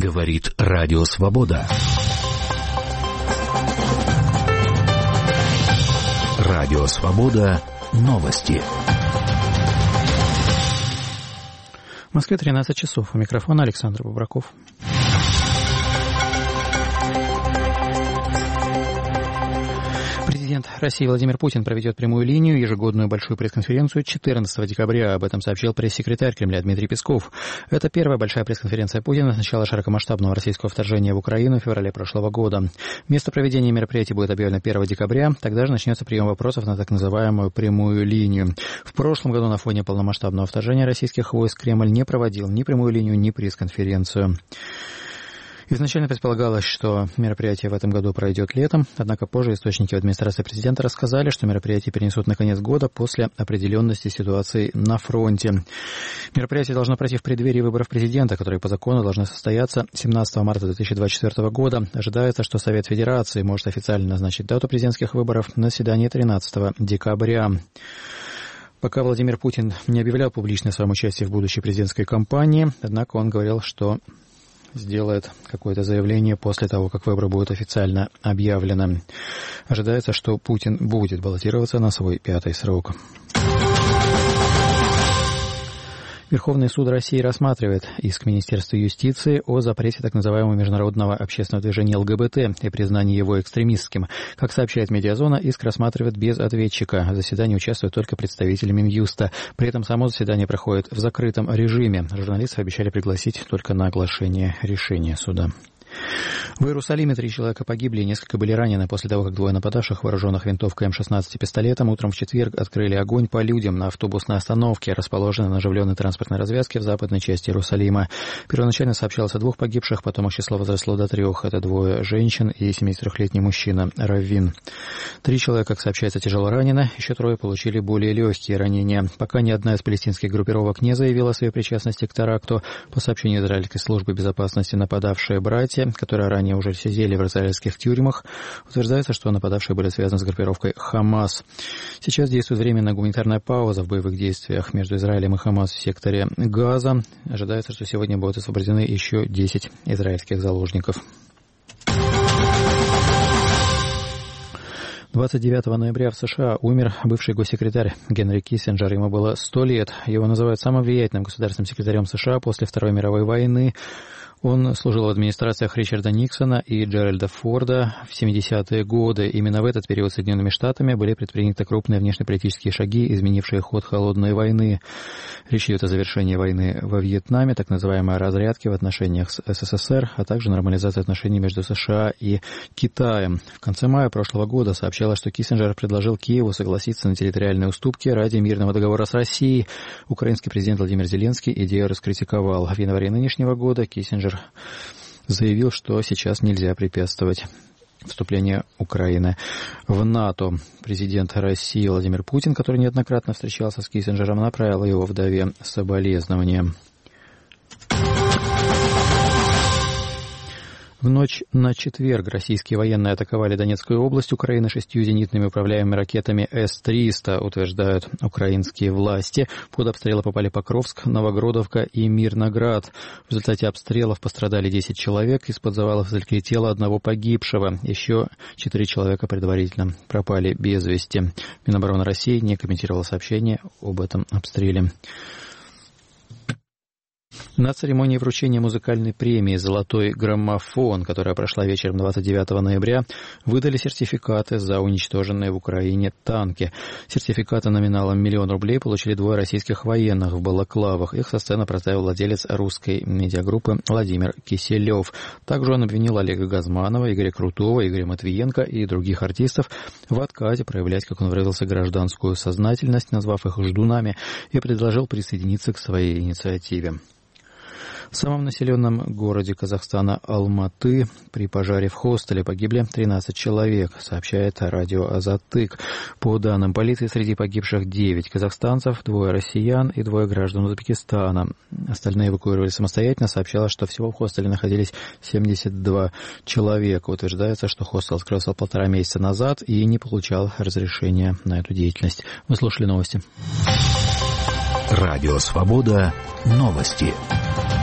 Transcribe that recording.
Говорит Радио Свобода. Радио Свобода. Новости. В Москве 13 часов. У микрофона Александр Бобраков. Президент России Владимир Путин проведет прямую линию, ежегодную большую пресс-конференцию 14 декабря. Об этом сообщил пресс-секретарь Кремля Дмитрий Песков. Это первая большая пресс-конференция Путина с начала широкомасштабного российского вторжения в Украину в феврале прошлого года. Место проведения мероприятия будет объявлено 1 декабря. Тогда же начнется прием вопросов на так называемую прямую линию. В прошлом году на фоне полномасштабного вторжения российских войск Кремль не проводил ни прямую линию, ни пресс-конференцию. Изначально предполагалось, что мероприятие в этом году пройдет летом, однако позже источники в администрации президента рассказали, что мероприятие перенесут на конец года после определенности ситуации на фронте. Мероприятие должно пройти в преддверии выборов президента, которые по закону должны состояться 17 марта 2024 года. Ожидается, что Совет Федерации может официально назначить дату президентских выборов на заседание 13 декабря. Пока Владимир Путин не объявлял публично о своем участии в будущей президентской кампании, однако он говорил, что сделает какое-то заявление после того, как выборы будут официально объявлены. Ожидается, что Путин будет баллотироваться на свой 5-й срок. Верховный суд России рассматривает иск Министерства юстиции о запрете так называемого международного общественного движения ЛГБТ и признании его экстремистским. Как сообщает «Медиазона», иск рассматривает без ответчика. В заседании участвуют только представители Минюста. При этом само заседание проходит в закрытом режиме. Журналистов обещали пригласить только на оглашение решения суда. В Иерусалиме 3 человека погибли и несколько были ранены после того, как двое нападавших, вооруженных винтовкой М-16 и пистолетом, утром в четверг открыли огонь по людям на автобусной остановке, расположенной на оживленной транспортной развязке в западной части Иерусалима. Первоначально сообщалось о 2 погибших, потом их число возросло до 3. Это 2 женщин и 73-летний мужчина Раввин. 3 человека, как сообщается, тяжело ранены, еще 3 получили более легкие ранения. Пока ни одна из палестинских группировок не заявила о своей причастности к теракту. По сообщению израильской службы безопасности, нападавшие братья, которые ранее уже сидели в израильских тюрьмах, утверждается, что нападавшие были связаны с группировкой Хамас. Сейчас действует временная гуманитарная пауза в боевых действиях между Израилем и Хамас в секторе Газа. Ожидается, что сегодня будут освобождены еще 10 израильских заложников. 29 ноября в США умер бывший госсекретарь Генри Киссинджер. Ему было 100 лет. Его называют самым влиятельным государственным секретарем США после Второй мировой войны. Он служил в администрациях Ричарда Никсона и Джеральда Форда в 70-е годы. Именно в этот период Соединенными Штатами были предприняты крупные внешнеполитические шаги, изменившие ход холодной войны. Речь идет о завершении войны во Вьетнаме, так называемой разрядки в отношениях с СССР, а также нормализации отношений между США и Китаем. В конце мая прошлого года сообщалось, что Киссинджер предложил Киеву согласиться на территориальные уступки ради мирного договора с Россией. Украинский президент Владимир Зеленский идею раскритиковал. В январе нынешнего года Киссинджер заявил, что сейчас нельзя препятствовать вступлению Украины в НАТО. Президент России Владимир Путин, который неоднократно встречался с Киссинджером, направил его вдове соболезнования. В ночь на четверг российские военные атаковали Донецкую область Украины 6 зенитными управляемыми ракетами С-300, утверждают украинские власти. Под обстрелы попали Покровск, Новогродовка и Мирноград. В результате обстрелов пострадали 10 человек. Из-под завалов извлекли тело 1 погибшего. Еще 4 человека предварительно пропали без вести. Минобороны России не комментировало сообщение об этом обстреле. На церемонии вручения музыкальной премии «Золотой граммофон», которая прошла вечером 29 ноября, выдали сертификаты за уничтоженные в Украине танки. Сертификаты номиналом 1 000 000 рублей получили 2 российских военных в балаклавах. Их со сцены представил владелец русской медиагруппы Владимир Киселев. Также он обвинил Олега Газманова, Игоря Крутого, Игоря Матвиенко и других артистов в отказе проявлять, как он выразился, гражданскую сознательность, назвав их ждунами, и предложил присоединиться к своей инициативе. В самом населенном городе Казахстана Алматы при пожаре в хостеле погибли 13 человек, сообщает радио Азаттык. По данным полиции, среди погибших 9 казахстанцев, 2 россиян и 2 граждан Узбекистана. Остальные эвакуировались самостоятельно. Сообщалось, что всего в хостеле находились 72 человека. Утверждается, что хостел открылся 1,5 месяца назад и не получал разрешения на эту деятельность. Вы слушали новости. Радио Свобода. Новости.